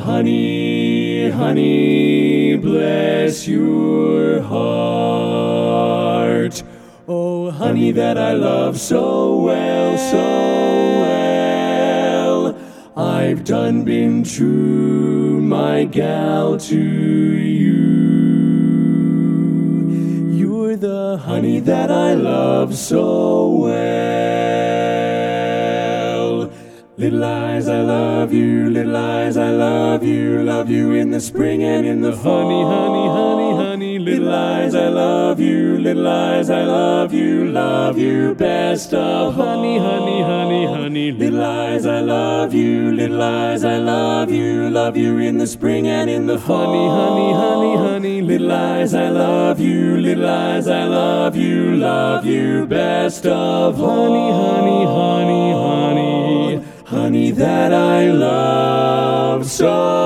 honey, honey, bless your heart. Oh, honey that I love so well, so well. I've done been true, my gal, to you. You're the honey that I love so well. Little eyes, I love you, little eyes, I love you in the spring and in the fall. Honey, honey, honey, honey, Little eyes, I love you, little eyes, I love you best of all. honey, honey, honey, honey, Little eyes, I love you, little eyes, I love you in the spring and in the fall. honey, honey, honey, honey, Little eyes, I love you, little eyes, I love you best of all. honey, honey, honey, honey. Honey that I love so